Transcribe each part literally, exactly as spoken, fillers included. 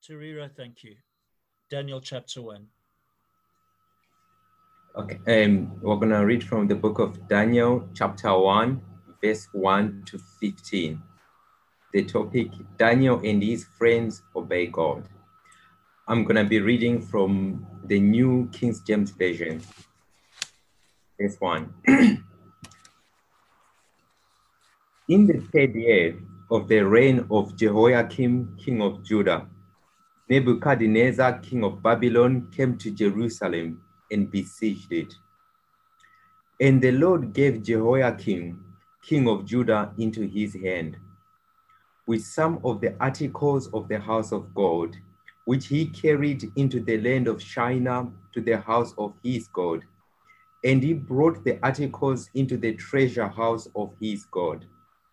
Tarira, thank you. Daniel chapter one. Okay, um, we're going to read from the book of Daniel, chapter one, verse one to fifteen. The topic, Daniel and his friends obey God. I'm going to be reading from the New King James Version. Verse one. In the third year of the reign of Jehoiakim, king of Judah, Nebuchadnezzar, king of Babylon, came to Jerusalem and besieged it. And the Lord gave Jehoiakim, king of Judah, into his hand, with some of the articles of the house of God, which he carried into the land of Shinar to the house of his God. And he brought the articles into the treasure house of his God.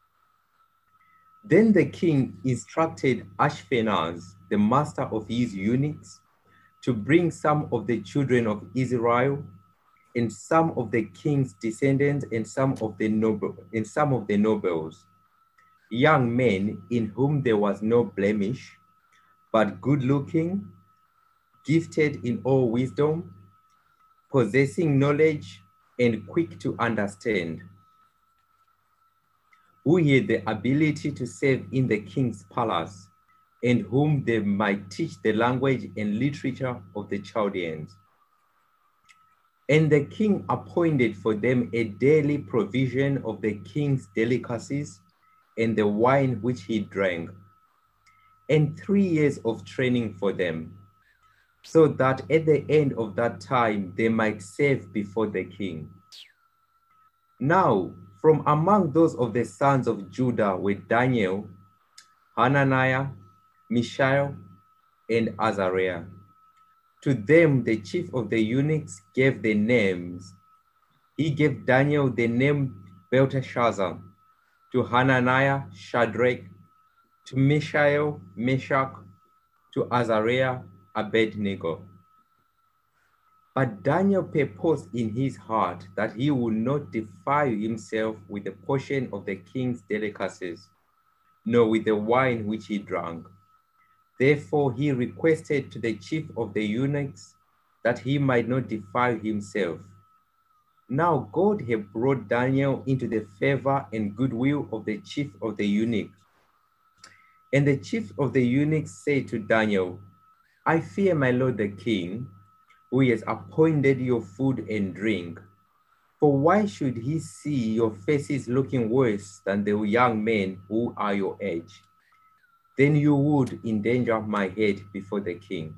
Then the king instructed Ashpenaz, the master of his eunuchs, to bring some of the children of Israel, and some of the king's descendants, and some of the noble, and some of the nobles, young men in whom there was no blemish, but good-looking, gifted in all wisdom, possessing knowledge, and quick to understand, who had the ability to serve in the king's palace, and whom they might teach the language and literature of the Chaldeans. And the king appointed for them a daily provision of the king's delicacies and the wine which he drank, and three years of training for them, so that at the end of that time they might serve before the king. Now, from among those of the sons of Judah were Daniel, Hananiah, Mishael, and Azariah. To them, the chief of the eunuchs gave the names. He gave Daniel the name Belteshazzar, to Hananiah, Shadrach, to Mishael, Meshach, to Azariah, Abednego. But Daniel purposed in his heart that he would not defile himself with a portion of the king's delicacies, nor with the wine which he drank. Therefore he requested to the chief of the eunuchs that he might not defile himself. Now God had brought Daniel into the favor and goodwill of the chief of the eunuchs. And the chief of the eunuchs said to Daniel, I fear my lord the king, who has appointed your food and drink. For why should he see your faces looking worse than the young men who are your age? Then you would endanger my head before the king.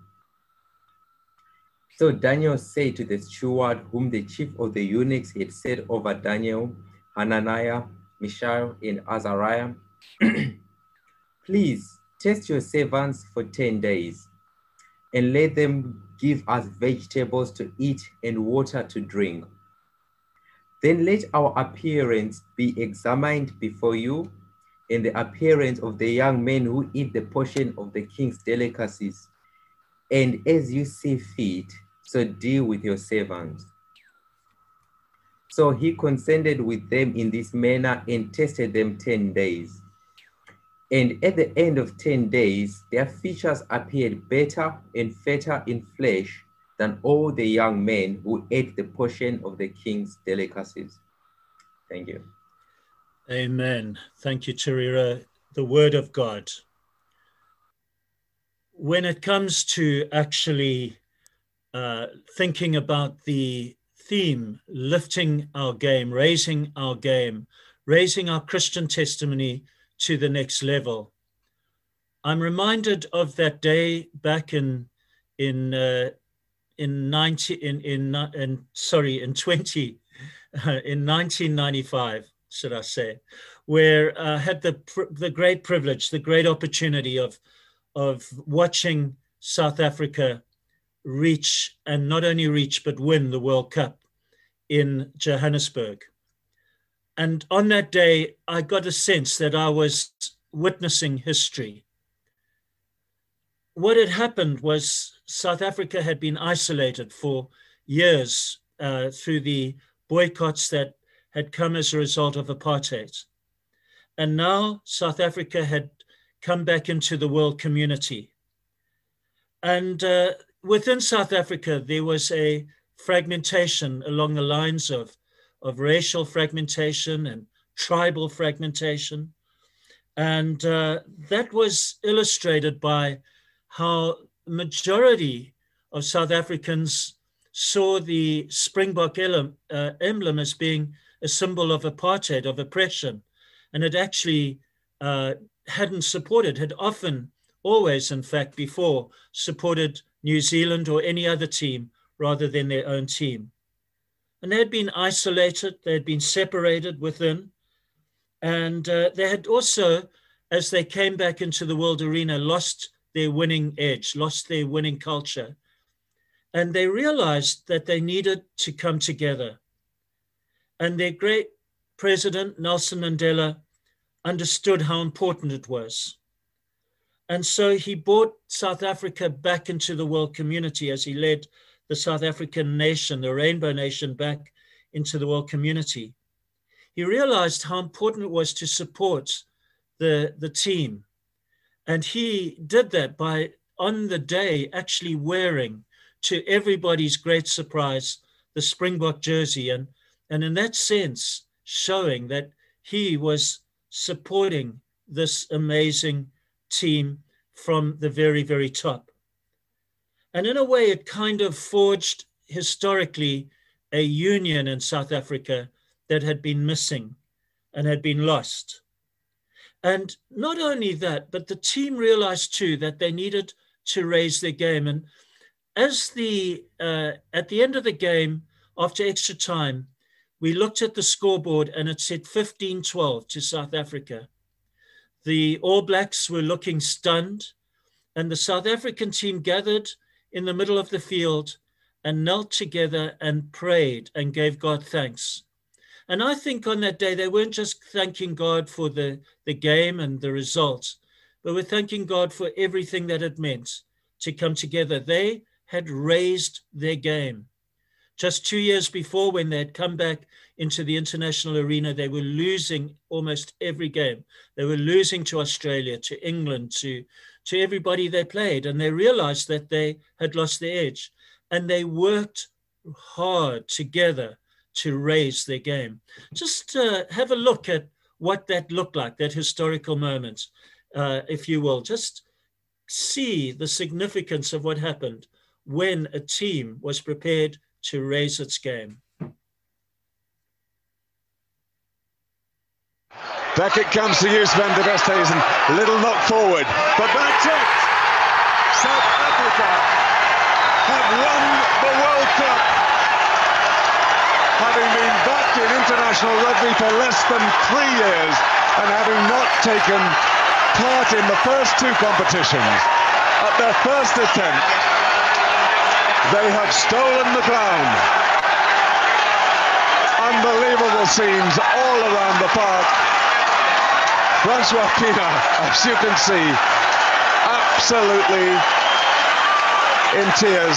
So Daniel said to the steward whom the chief of the eunuchs had set over Daniel, Hananiah, Mishael, and Azariah, please test your servants for ten days, and let them give us vegetables to eat and water to drink. Then let our appearance be examined before you, and the appearance of the young men who eat the portion of the king's delicacies. And as you see fit, so deal with your servants. So he consented with them in this manner and tested them ten days. And at the end of ten days, their features appeared better and fatter in flesh than all the young men who ate the portion of the king's delicacies. Thank you. Amen. Thank you, Tarira. The word of God. When it comes to actually uh, thinking about the theme, lifting our game, raising our game, raising our Christian testimony to the next level, I'm reminded of that day back in in uh, in ninety in in, in sorry in twenty uh, in nineteen ninety-five, should I say, where I uh, had the the great privilege, the great opportunity of of watching South Africa reach, and not only reach but win the World Cup in Johannesburg. And on that day, I got a sense that I was witnessing history. What had happened was South Africa had been isolated for years uh, through the boycotts that had come as a result of apartheid. And now South Africa had come back into the world community. and uh, within South Africa, there was a fragmentation along the lines of, of racial fragmentation and tribal fragmentation. And uh, that was illustrated by how the majority of South Africans saw the Springbok emblem, uh, emblem as being a symbol of apartheid, of oppression. And it actually uh, hadn't supported, had often, always, in fact, before, supported New Zealand or any other team rather than their own team. And they had been isolated, they had been separated within, and uh, they had also, as they came back into the world arena, lost their winning edge, lost their winning culture. And they realized that they needed to come together. And their great president, Nelson Mandela, understood how important it was. And so he brought South Africa back into the world community as he led the South African nation, the Rainbow Nation, back into the world community. He realized how important it was to support the, the team. And he did that by, on the day, actually wearing, to everybody's great surprise, the Springbok jersey. And, and in that sense, showing that he was supporting this amazing team from the very, very top. And in a way, it kind of forged historically a union in South Africa that had been missing and had been lost. And not only that, but the team realized too that they needed to raise their game. And as the, uh, at the end of the game, after extra time, we looked at the scoreboard and it said fifteen twelve to South Africa. The All Blacks were looking stunned, and the South African team gathered in the middle of the field and knelt together and prayed and gave God thanks. And I think on that day, they weren't just thanking God for the, the game and the results, but were thanking God for everything that it meant to come together. They had raised their game. Just two years before, when they had come back into the international arena, they were losing almost every game. They were losing to Australia, to England, to, to everybody they played. And they realized that they had lost their edge. And they worked hard together to raise their game. Just uh, have a look at what that looked like, that historical moment, uh, if you will. Just see the significance of what happened when a team was prepared to raise its game. Back it comes to you, Sven de Westhuizen. Little knock forward, but that's it. South Africa have won the World Cup, having been back in international rugby for less than three years and having not taken part in the first two competitions. At their first attempt, they have stolen the crown. Unbelievable scenes all around the park. Francois Pienaar, as you can see, absolutely in tears.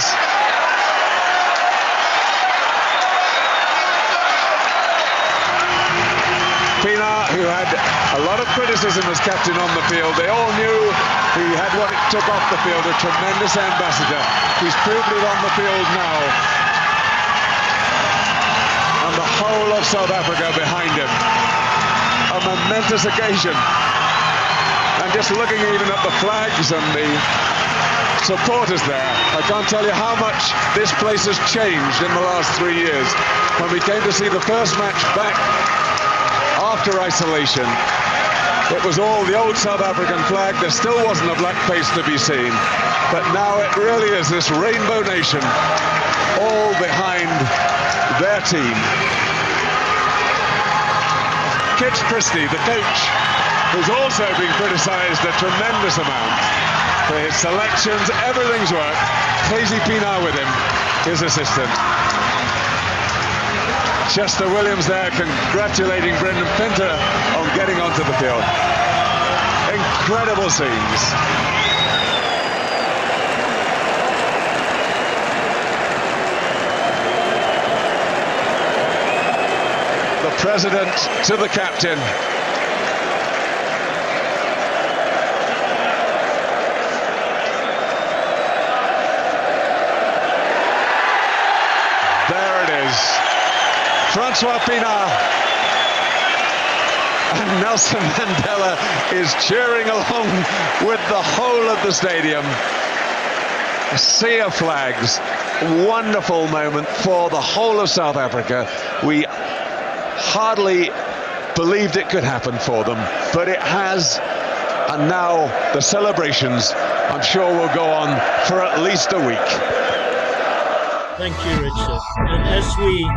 Pienaar, who had a lot of criticism as captain on the field, they all knew he had what it took off the field, a tremendous ambassador. He's proved it on the field now. And the whole of South Africa behind him. A momentous occasion. And just looking even at the flags and the supporters there, I can't tell you how much this place has changed in the last three years. When we came to see the first match back after isolation, it was all the old South African flag. There still wasn't a black face to be seen. But now it really is this Rainbow Nation, all behind their team. Kitch Christie, the coach, who's also been criticised a tremendous amount for his selections. Everything's worked. Casey Pienaar with him, his assistant. Chester Williams there congratulating Brendan Pinter on getting onto the field. Incredible scenes. The president to the captain. Francois Pienaar. And Nelson Mandela is cheering along with the whole of the stadium. A sea of flags. Wonderful moment for the whole of South Africa. We hardly believed it could happen for them, but it has. And now the celebrations, I'm sure, will go on for at least a week. Thank you, Richard. And as we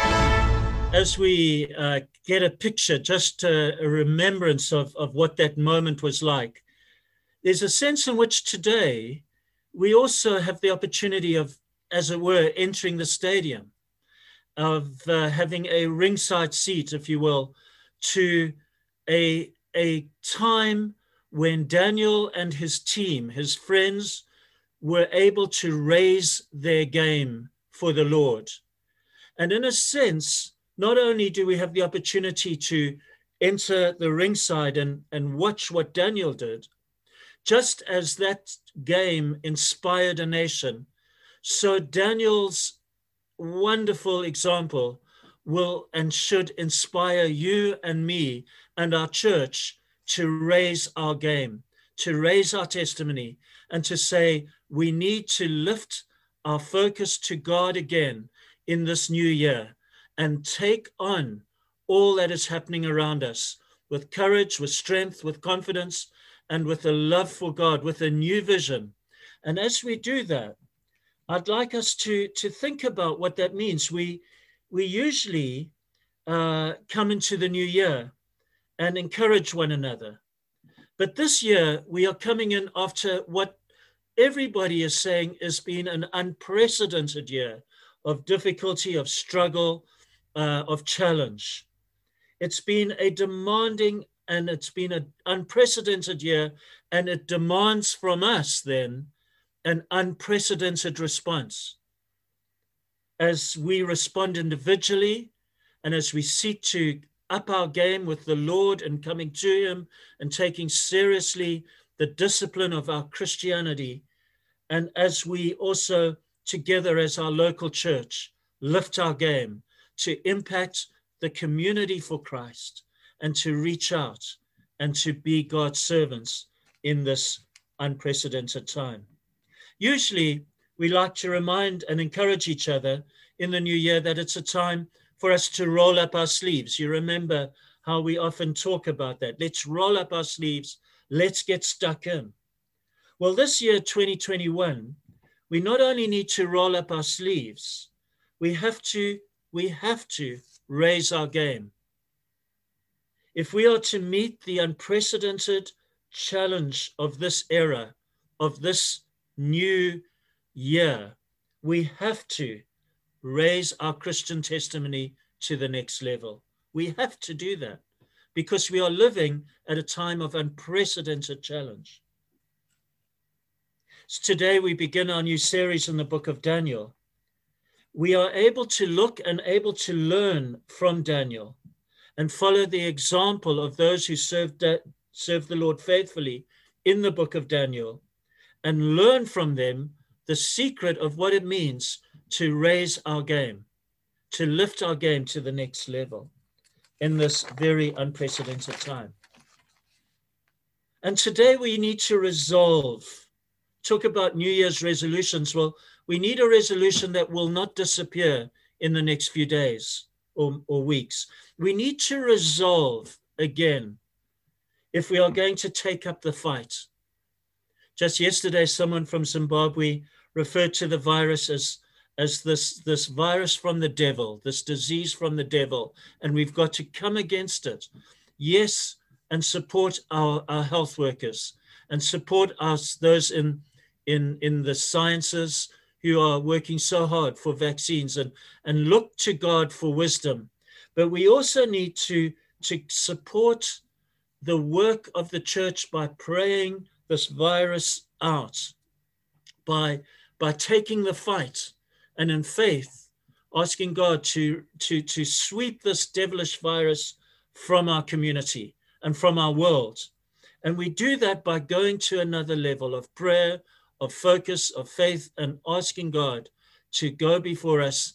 as we uh, get a picture, just a, a remembrance of, of what that moment was like, there's a sense in which today we also have the opportunity of, as it were, entering the stadium, of uh, having a ringside seat, if you will, to a, a time when Daniel and his team, his friends, were able to raise their game for the Lord. And in a sense, not only do we have the opportunity to enter the ringside and, and watch what Daniel did, just as that game inspired a nation, so Daniel's wonderful example will and should inspire you and me and our church to raise our game, to raise our testimony, and to say we need to lift our focus to God again in this new year and take on all that is happening around us with courage, with strength, with confidence, and with a love for God, with a new vision. And as we do that, I'd like us to, to think about what that means. We, we usually uh, come into the new year and encourage one another. But this year, we are coming in after what everybody is saying has been an unprecedented year of difficulty, of struggle, uh, of challenge. It's been a demanding and it's been an unprecedented year, and it demands from us then an unprecedented response. As we respond individually and as we seek to up our game with the Lord and coming to him and taking seriously the discipline of our Christianity, and as we also together as our local church lift our game to impact the community for Christ and to reach out and to be God's servants in this unprecedented time. Usually we like to remind and encourage each other in the new year that it's a time for us to roll up our sleeves. You remember how we often talk about that. Let's roll up our sleeves. Let's get stuck in. Well, this year, twenty twenty-one, we not only need to roll up our sleeves, we have to, we have to raise our game. If we are to meet the unprecedented challenge of this era, of this new year, we have to raise our Christian testimony to the next level. We have to do that because we are living at a time of unprecedented challenge. So today we begin our new series in the book of Daniel. We are able to look and able to learn from Daniel and follow the example of those who served, served the Lord faithfully in the book of Daniel and learn from them the secret of what it means to raise our game, to lift our game to the next level in this very unprecedented time. And today we need to resolve, talk about New Year's resolutions. Well, we need a resolution that will not disappear in the next few days or, or weeks. We need to resolve again if we are going to take up the fight. Just yesterday, someone from Zimbabwe referred to the virus as as this, this virus from the devil, this disease from the devil, and we've got to come against it. Yes, and support our, our health workers and support us, those in, in, in the sciences who are working so hard for vaccines, and, and look to God for wisdom. But we also need to, to support the work of the church by praying this virus out, by, by taking the fight, and in faith, asking God to, to, to sweep this devilish virus from our community and from our world. And we do that by going to another level of prayer, of focus, of faith, and asking God to go before us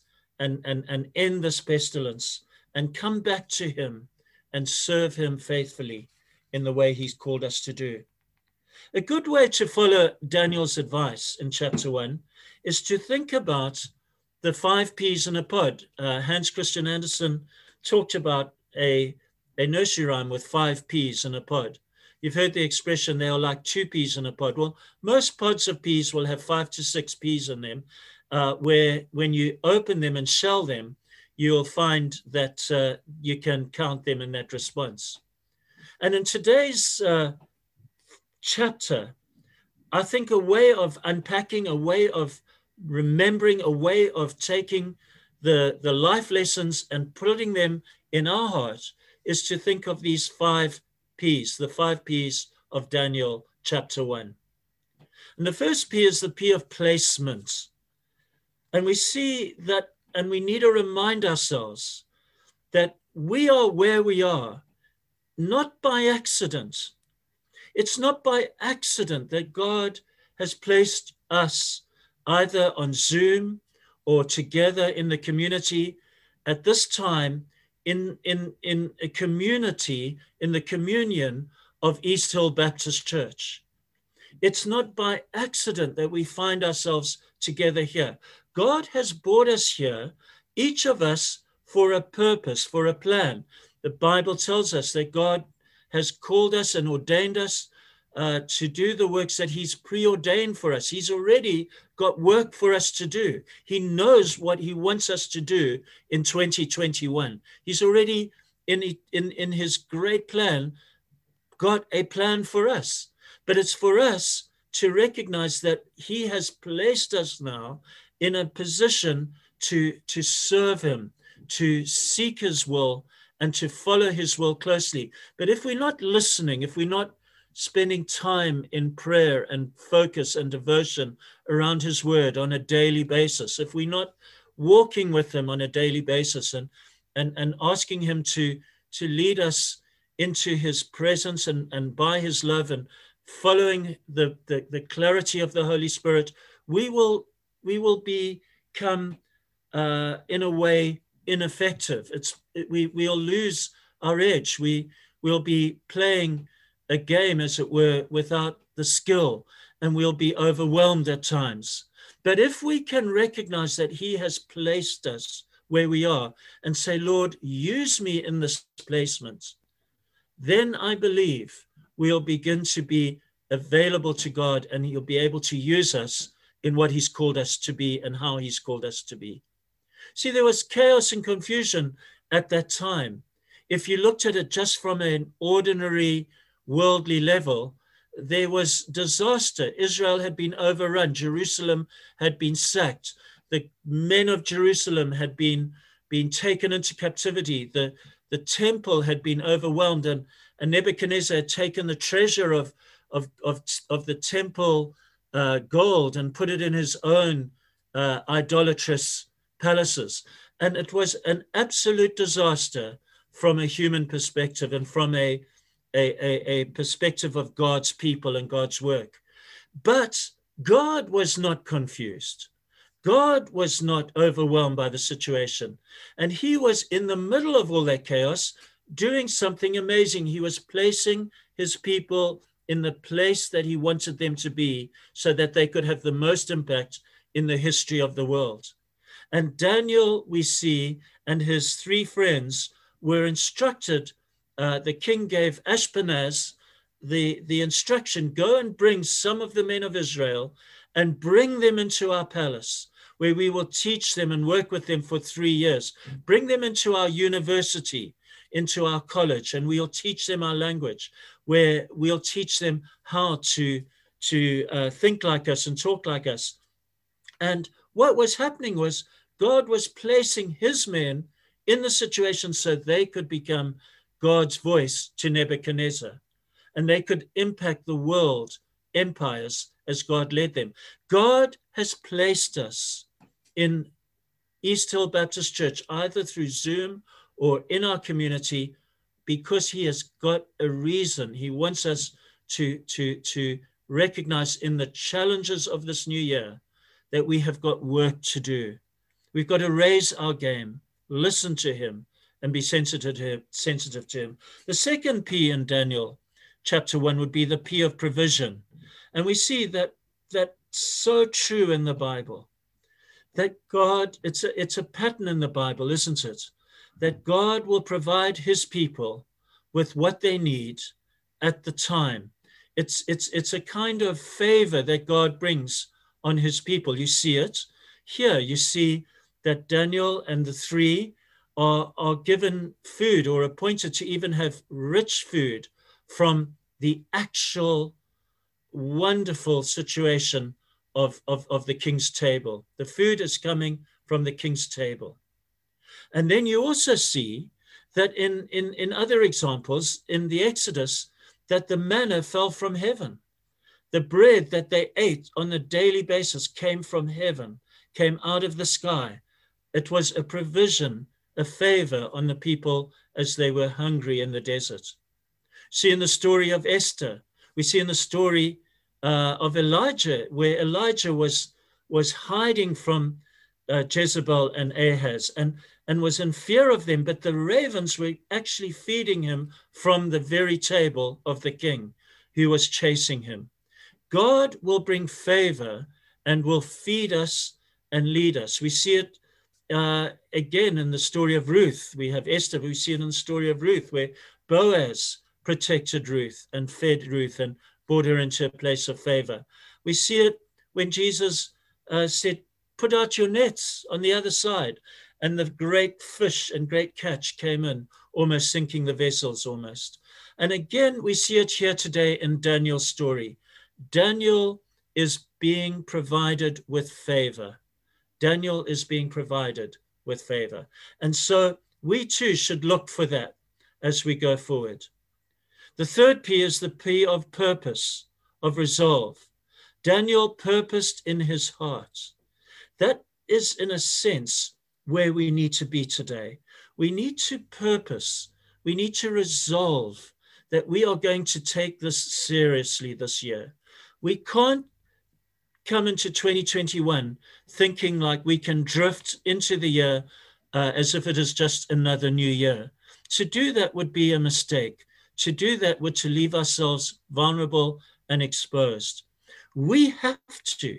and, and, and end this pestilence and come back to him and serve him faithfully in the way he's called us to do. A good way to follow Daniel's advice in chapter one is to think about the five peas in a pod. Uh, Hans Christian Andersen talked about a, a nursery rhyme with five peas in a pod. You've heard the expression, they are like two peas in a pod. Well, most pods of peas will have five to six peas in them, uh, where when you open them and shell them, you'll find that uh, you can count them in that response. And in today's uh, chapter, I think a way of unpacking, a way of remembering, a way of taking the, the life lessons and putting them in our heart is to think of these five P's, the five P's of Daniel chapter one. And the first P is the P of placement. And we see that, and we need to remind ourselves that we are where we are, not by accident. It's not by accident that God has placed us either on Zoom or together in the community at this time in, in, in a community, in the communion of East Hill Baptist Church. It's not by accident that we find ourselves together here. God has brought us here, each of us, for a purpose, for a plan. The Bible tells us that God has called us and ordained us uh, to do the works that he's preordained for us. He's already got work for us to do. He knows what he wants us to do in twenty twenty-one. He's already, in, in, in his great plan, got a plan for us. But it's for us to recognize that he has placed us now in a position to, to serve him, to seek his will, and to follow his will closely. But if we're not listening, if we're not spending time in prayer and focus and devotion around his word on a daily basis, if we're not walking with him on a daily basis and, and, and asking him to, to lead us into his presence and, and by his love and following the, the, the clarity of the Holy Spirit, we will, we will become, uh, in a way, ineffective. It's it, we we'll lose our edge. We will be playing a game, as it were, without the skill, and we'll be overwhelmed at times. But if we can recognize that he has placed us where we are and say, Lord, use me in this placement, then I believe we'll begin to be available to God, and he'll be able to use us in what he's called us to be and how he's called us to be. See, there was chaos and confusion at that time. If you looked at it just from an ordinary worldly level, there was disaster. Israel had been overrun. Jerusalem had been sacked. The men of Jerusalem had been, been taken into captivity. The, the temple had been overwhelmed, and, and Nebuchadnezzar had taken the treasure of, of, of, of the temple uh, gold and put it in his own uh, idolatrous palaces. And it was an absolute disaster from a human perspective and from a, a, a, a perspective of God's people and God's work. But God was not confused. God was not overwhelmed by the situation. And he was in the middle of all that chaos doing something amazing. He was placing his people in the place that he wanted them to be so that they could have the most impact in the history of the world. And Daniel, we see, and his three friends were instructed. Uh, the king gave Ashpenaz the, the instruction, go and bring some of the men of Israel and bring them into our palace, where we will teach them and work with them for three years. Bring them into our university, into our college, and we'll teach them our language, where we'll teach them how to, to uh, think like us and talk like us. And what was happening was God was placing his men in the situation so they could become God's voice to Nebuchadnezzar, and they could impact the world empires as God led them. God has placed us in East Hill Baptist Church, either through Zoom or in our community, because he has got a reason. He wants us to, to, to recognize in the challenges of this new year that we have got work to do. We've got to raise our game, listen to him, and be sensitive to him, sensitive to him. The second P in Daniel chapter one would be the P of provision. And we see that that's so true in the Bible, that God, it's a, it's a pattern in the Bible, isn't it? That God will provide his people with what they need at the time. It's, it's, it's a kind of favor that God brings on his people. You see it here. You see that Daniel and the three are, are given food, or appointed to even have rich food from the actual wonderful situation of, of, of the king's table. The food is coming from the king's table. And then you also see that in, in, in other examples in the Exodus, that the manna fell from heaven. The bread that they ate on a daily basis came from heaven, came out of the sky. It was a provision, a favor on the people as they were hungry in the desert. See in the story of Esther, we see in the story uh, of Elijah, where Elijah was, was hiding from uh, Jezebel and Ahaz and, and was in fear of them, but the ravens were actually feeding him from the very table of the king who was chasing him. God will bring favor and will feed us and lead us. We see it uh, again in the story of Ruth. We have Esther, but we see it in the story of Ruth, where Boaz protected Ruth and fed Ruth and brought her into a place of favor. We see it when Jesus uh, said, put out your nets on the other side. And the great fish and great catch came in, almost sinking the vessels almost. And again, we see it here today in Daniel's story. Daniel is being provided with favor. Daniel is being provided with favor. And so we too should look for that as we go forward. The third P is the P of purpose, of resolve. Daniel purposed in his heart. That is, in a sense, where we need to be today. We need to purpose. We need to resolve that we are going to take this seriously this year. We can't come into twenty twenty-one thinking like we can drift into the year uh, as if it is just another new year. To do that would be a mistake. To do that would to leave ourselves vulnerable and exposed. We have to,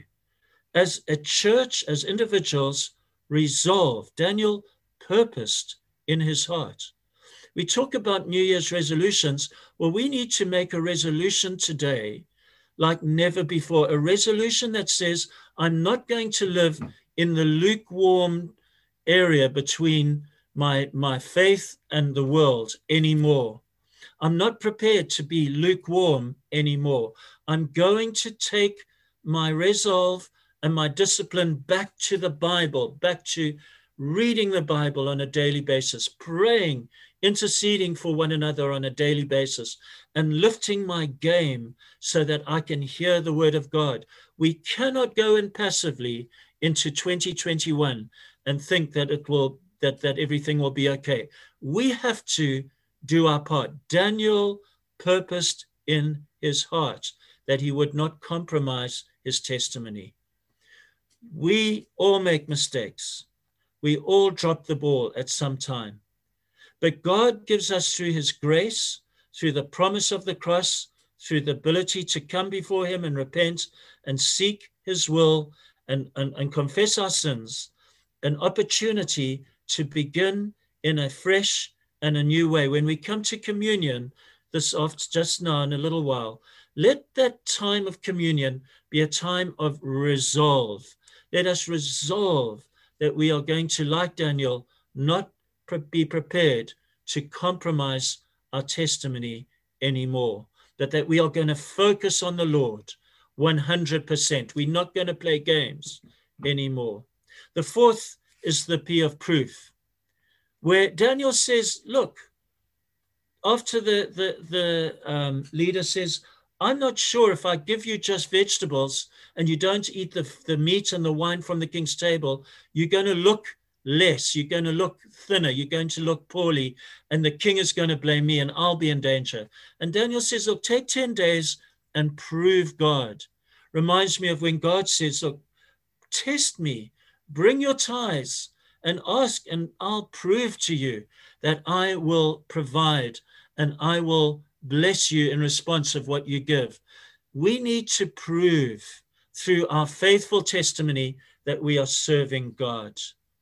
as a church, as individuals, resolve. Daniel purposed in his heart. We talk about New Year's resolutions. Well, we need to make a resolution today like never before, a resolution that says, I'm not going to live in the lukewarm area between my, my faith and the world anymore. I'm not prepared to be lukewarm anymore. I'm going to take my resolve and my discipline back to the Bible, back to reading the Bible on a daily basis, praying, interceding for one another on a daily basis, and lifting my game so that I can hear the word of God. We cannot go in passively into twenty twenty-one and think that it will, that, that everything will be okay. We have to do our part. Daniel purposed in his heart that he would not compromise his testimony. We all make mistakes. We all drop the ball at some time. But God gives us, through his grace, through the promise of the cross, through the ability to come before him and repent and seek his will and, and, and confess our sins, an opportunity to begin in a fresh and a new way. When we come to communion this after, just now in a little while, let that time of communion be a time of resolve. Let us resolve that we are going to, like Daniel, not pre- be prepared to compromise our testimony anymore, but that we are going to focus on the Lord one hundred percent. We're not going to play games anymore. The fourth is the P of proof, where Daniel says, look, after the, the, the um, leader says, I'm not sure if I give you just vegetables and you don't eat the, the meat and the wine from the king's table, you're going to look less, you're going to look thinner, you're going to look poorly, and the king is going to blame me and I'll be in danger. And Daniel says, look, take ten days and prove God. Reminds me of when God says, look, test me, bring your tithes and ask, and I'll prove to you that I will provide and I will bless you in response of what you give. We need to prove through our faithful testimony that we are serving God.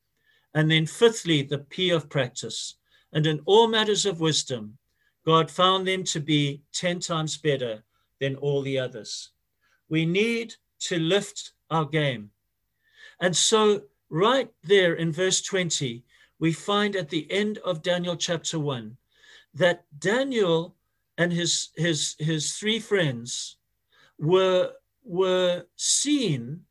And then fifthly, the P of practice. And in all matters of wisdom, God found them to be ten times better than all the others. We need to lift our game. And so right there in verse twenty, we find at the end of Daniel chapter one, that Daniel and his, his, his three friends were, were seen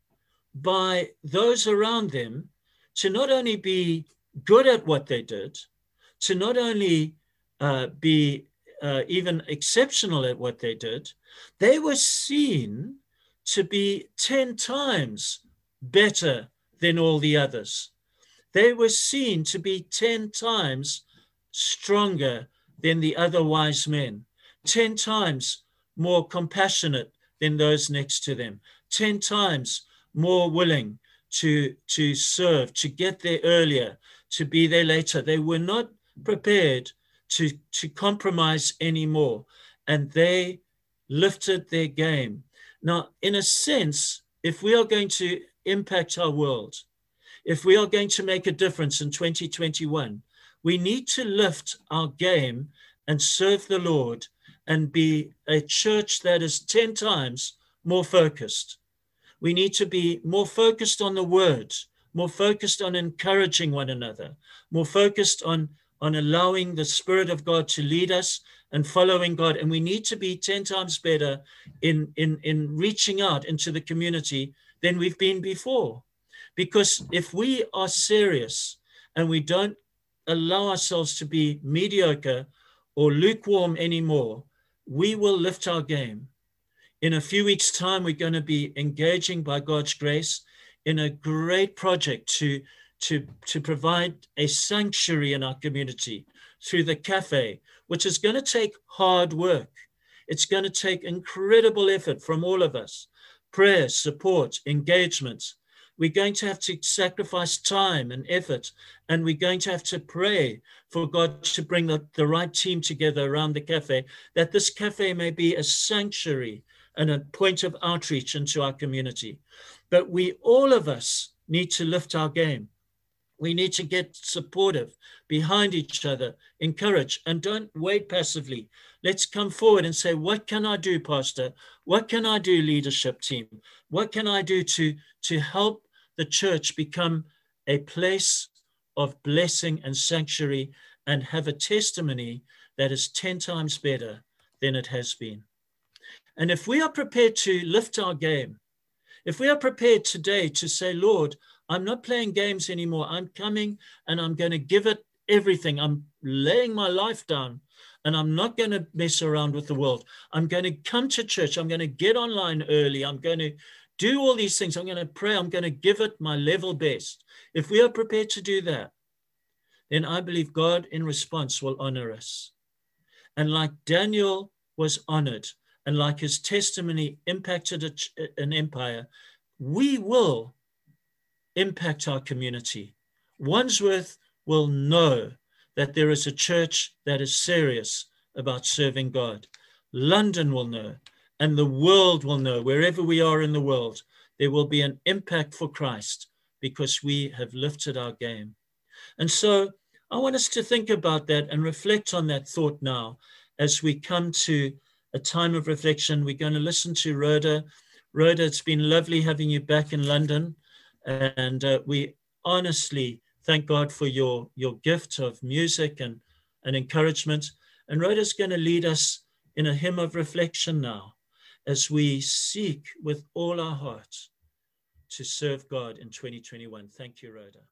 by those around them to not only be good at what they did, to not only uh, be uh, even exceptional at what they did, they were seen to be ten times better than all the others. They were seen to be ten times stronger than the other wise men, ten times more compassionate than those next to them, ten times more willing to, to serve, to get there earlier, to be there later. They were not prepared to, to compromise anymore, and they lifted their game. Now, in a sense, if we are going to impact our world, if we are going to make a difference in twenty twenty-one, we need to lift our game and serve the Lord and be a church that is ten times more focused. We need to be more focused on the word, more focused on encouraging one another, more focused on, on allowing the Spirit of God to lead us and following God. And we need to be ten times better in, in, in reaching out into the community than we've been before. Because if we are serious and we don't allow ourselves to be mediocre or lukewarm anymore, we will lift our game. In a few weeks' time, we're going to be engaging by God's grace in a great project to, to, to provide a sanctuary in our community through the cafe, which is going to take hard work. It's going to take incredible effort from all of us, prayer, support, engagement. We're going to have to sacrifice time and effort, and we're going to have to pray for God to bring the, the right team together around the cafe, that this cafe may be a sanctuary and a point of outreach into our community. But we, all of us, need to lift our game. We need to get supportive behind each other, encourage, and don't wait passively. Let's come forward and say, what can I do, Pastor? What can I do, leadership team? What can I do to, to help the church become a place of blessing and sanctuary and have a testimony that is ten times better than it has been? And if we are prepared to lift our game, if we are prepared today to say, Lord, I'm not playing games anymore. I'm coming and I'm going to give it everything. I'm laying my life down and I'm not going to mess around with the world. I'm going to come to church. I'm going to get online early. I'm going to do all these things. I'm going to pray. I'm going to give it my level best. If we are prepared to do that, then I believe God in response will honor us. And like Daniel was honored, and like his testimony impacted a, an empire, we will impact our community. Wandsworth will know that there is a church that is serious about serving God. London will know, and the world will know, wherever we are in the world, there will be an impact for Christ because we have lifted our game. And so I want us to think about that and reflect on that thought now as we come to a time of reflection. We're going to listen to Rhoda. Rhoda, it's been lovely having you back in London. And uh, we honestly thank God for your, your gift of music and, and encouragement. And Rhoda's going to lead us in a hymn of reflection now as we seek with all our hearts to serve God in twenty twenty-one. Thank you, Rhoda.